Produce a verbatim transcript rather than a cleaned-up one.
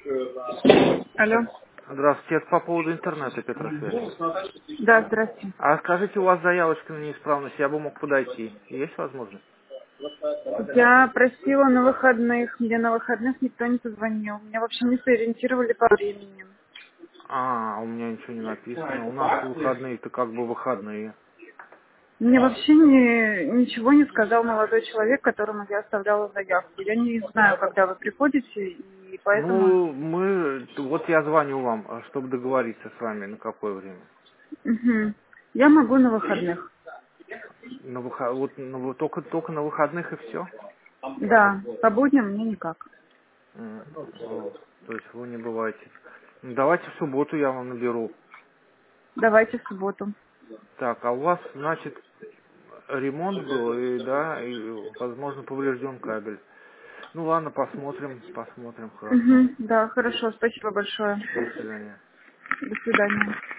Алло. Здравствуйте, это по поводу интернета, Петросвязь. Да, здрасте. А скажите, у вас заявочка на неисправность, я бы мог подойти. Есть возможность? Я просила на выходных, мне на выходных никто не позвонил. Меня вообще не сориентировали по времени. А, у меня ничего не написано. У нас выходные-то как бы выходные. Мне вообще не, ничего не сказал молодой человек, которому я оставляла заявку. Я не знаю, когда вы приходите, и поэтому... Ну, мы, вот я звоню вам, а, чтобы договориться с вами, на какое время. Мгм. Я могу на выходных. На выход... вот, на вы- только, только на выходных и все? Да, по будням мне никак. То есть вы не бываете. Ну, давайте в субботу я вам наберу. Давайте в субботу. Так, а у вас, значит, ремонт был, и, да, и, возможно, поврежден кабель. Ну ладно, посмотрим, посмотрим, хорошо. Мгм. Да, хорошо, спасибо большое. До свидания. До свидания.